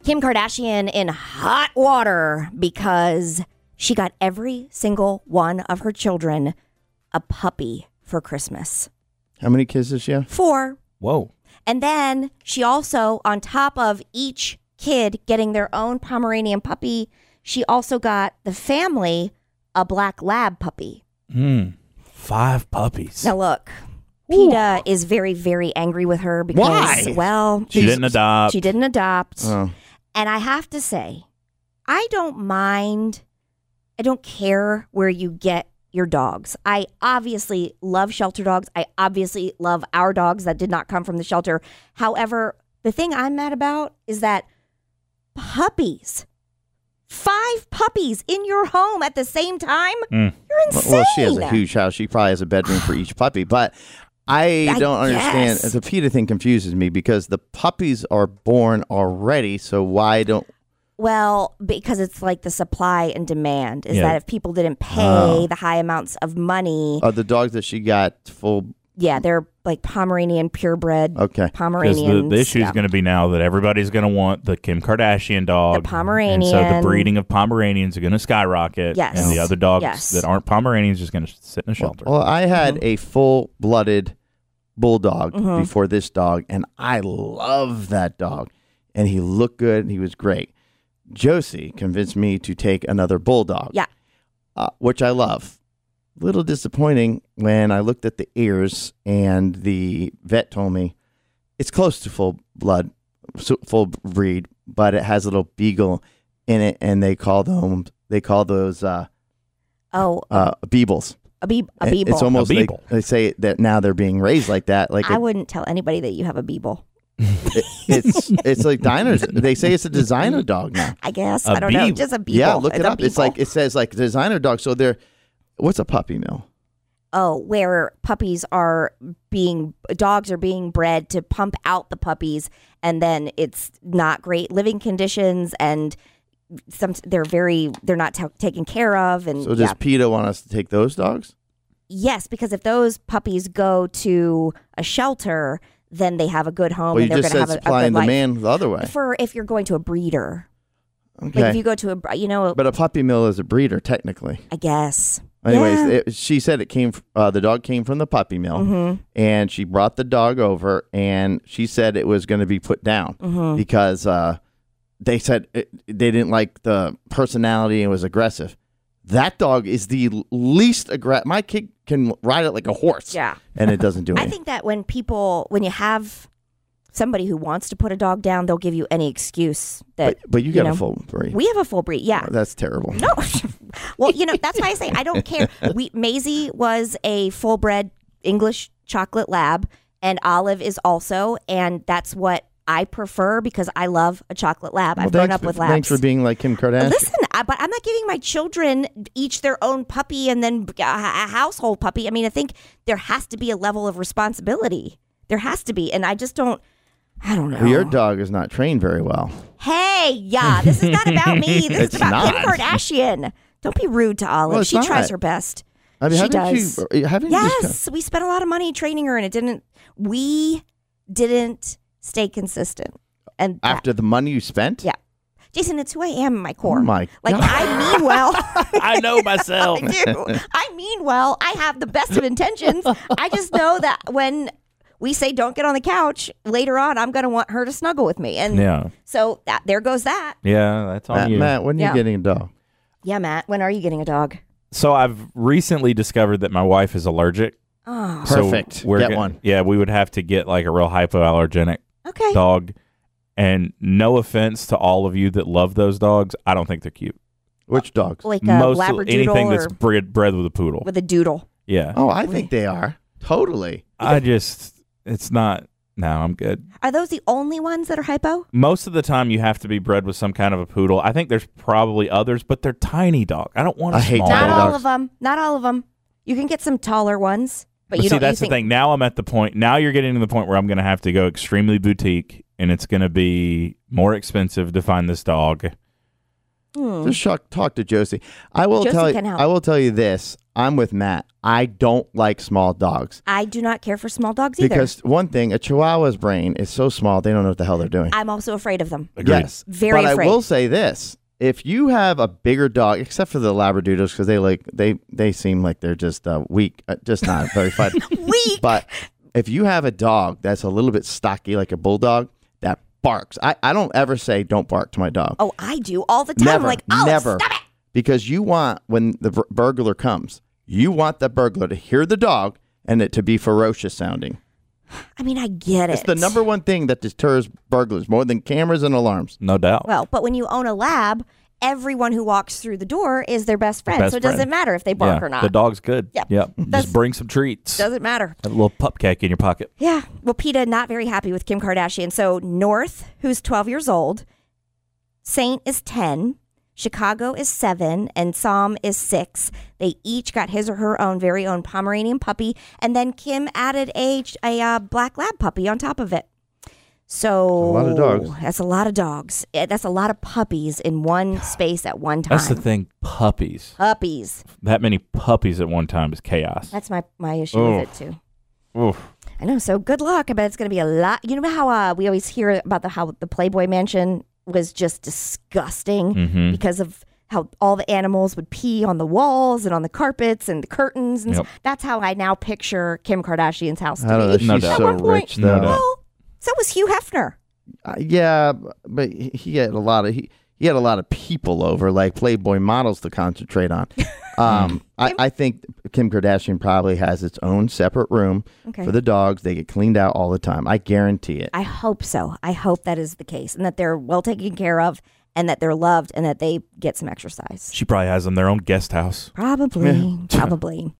Kim Kardashian in hot water because she got every single one of her children a puppy for Christmas. How many kids does she have? 4. Whoa. And then she also, on top of each kid getting their own Pomeranian puppy, she also got the family a black lab puppy. 5 puppies. Now look, PETA is very, very angry with her because, Why? well, She didn't adopt. She didn't adopt. Oh. And I have to say, I don't care where you get your dogs. I obviously love shelter dogs. I obviously love our dogs that did not come from the shelter. However, the thing I'm mad about is that puppies, 5 puppies in your home at the same time? You're insane. Well, she has a huge house. She probably has a bedroom for each puppy. But I don't understand. guess. The PETA thing confuses me because the puppies are born already. So why don't... Well, because it's like the supply and demand is Yeah. that if people didn't pay the high amounts of money, Are the dogs that she got full... yeah, they're like Pomeranian purebred Okay. Because Pomeranians. the issue is going to be now that everybody's going to want the Kim Kardashian dog. The Pomeranian. And so the breeding of Pomeranians are going to skyrocket. Yes. And the other dogs Yes. that aren't Pomeranians are just going to sit in a shelter. Well, I had a full-blooded bulldog Mm-hmm. before this dog, and I love that dog. And he looked good, and he was great. Josie convinced me to take another bulldog. Yeah. Which I love. Little disappointing when I looked at the ears and the vet told me it's close to full breed, but it has a little beagle in it, and they call those Beebles. a Beeble. It's almost A like Beeble. they say that now they're being raised like that. Like I wouldn't tell anybody that you have a Beeble. it's like diners. They say it's a designer dog now. I guess. A I don't know. Beeble. Just a Beeble. Yeah, look It's it a up. It's Beeble. like it says like designer dog. So they're what's a puppy mill? Oh, where dogs are being bred to pump out the puppies, and then it's not great living conditions, and they're not taken care of, and So does PETA want us to take those dogs? yes, because if those puppies go to a shelter, then they have a good home, Well, you and they're just going to said have a supply good and life. demand the other way. For if you're going to a breeder, Okay, like if you go to but a puppy mill is a breeder technically. I guess. Anyways, Yeah. she said it came. The dog came from the puppy mill, Mm-hmm. and she brought the dog over, and she said it was going to be put down Mm-hmm. because they said they didn't like the personality and was aggressive. That dog is the least aggressive. My kid can ride it like a horse, Yeah. and it doesn't do I anything. think that when you have somebody who wants to put a dog down, they'll give you any excuse that. But you got know, a full breed. We have a full breed, yeah. That's terrible. No, well, that's why I say I don't care. Maisie was a full bred English chocolate lab, and Olive is also, and that's what I prefer because I love a chocolate lab. I've grown up with labs. Thanks for being like Kim Kardashian. Listen, but I'm not giving my children each their own puppy and then a household puppy. I mean, I think there has to be a level of responsibility. There has to be, and I just don't. I don't know. Well, your dog is not trained very well. Hey, yeah, this is not about me. This It's is about Kim not. Kardashian. Don't be rude to Olive. Well, it's She tries not. her best. I mean, She haven't does. haven't you just Yes, we spent a lot of money training her, and we didn't stay consistent. And that- after the money you spent? yeah, Jason, it's who I am in my core. Oh my like God. I mean well. I know myself. I do. I mean well. I have the best of intentions. I just know that when we say don't get on the couch, later on I'm going to want her to snuggle with me. And Yeah. so there goes that. Yeah, that's on you. Matt, when are Yeah. you getting a dog? Yeah, Matt, when are you getting a dog? So I've recently discovered that my wife is allergic. Oh, Perfect. So we're Get gonna- one. Yeah, we would have to get like a real hypoallergenic okay. dog. And no offense to all of you that love those dogs, I don't think they're cute. Which dogs? Like a Most Labradoodle anything or that's bred with a poodle. with a doodle. Yeah. Oh, I think they are. Totally. It's not. No, I'm good. Are those the only ones that are hypo? Most of the time, you have to be bred with some kind of a poodle. I think there's probably others, but they're tiny dog. I don't want a I hate small tiny Not dog. all dogs. of them. Not all of them. You can get some taller ones, but But you see, don't. that's you the thing. Now I'm at the point. Now you're getting to the point where I'm going to have to go extremely boutique, and it's going to be more expensive to find this dog. Just talk to Josie. I will Josie tell you. can help. I will tell you this. I'm with Matt. I don't like small dogs. I do not care for small dogs either. Because one thing, a Chihuahua's brain is so small, they don't know what the hell they're doing. I'm also afraid of them. Agreed. Yes. Very but afraid. I will say this. If you have a bigger dog, except for the Labradoodles, because they seem like they're just weak, just not very fun. Weak. But if you have a dog that's a little bit stocky, like a bulldog, that barks. I don't ever say don't bark to my dog. Oh, I do all the time. Never, I'm like, Olive, never. stop it. Because you want, when the burglar comes, you want the burglar to hear the dog and it to be ferocious sounding. I mean, I get it. It's the number one thing that deters burglars more than cameras and alarms. No doubt. Well, but when you own a lab, everyone who walks through the door is their best friend. Best So it doesn't friend. matter if they bark Yeah, or not. the dog's good. Yep. Yep. That's- Just bring some treats. Doesn't matter. A little pup cake in your pocket. Yeah. Well, PETA not very happy with Kim Kardashian. So North, who's 12 years old, Saint is 10, Chicago is 7, and Psalm is 6. They each got his or her own very own Pomeranian puppy, and then Kim added a black lab puppy on top of it. So a lot of dogs. That's a lot of dogs. That's a lot of puppies in one space at one time. That's the thing. Puppies. Puppies. That many puppies at one time is chaos. That's my issue with it too. Oof. I know. So good luck. I bet it's going to be a lot. You know how we always hear about how the Playboy Mansion was just disgusting Mm-hmm. because of how all the animals would pee on the walls and on the carpets and the curtains. And Yep. that's how I now picture Kim Kardashian's house to I don't know. be. She's No doubt. so At one point- rich, No though. doubt. Well, so was Hugh Hefner. Yeah, but he had a lot of he had a lot of people over, like Playboy models, to concentrate on. I think Kim Kardashian probably has its own separate room Okay. for the dogs. They get cleaned out all the time. I guarantee it. I hope so. I hope that is the case and that they're well taken care of and that they're loved and that they get some exercise. She probably has them their own guest house. Probably.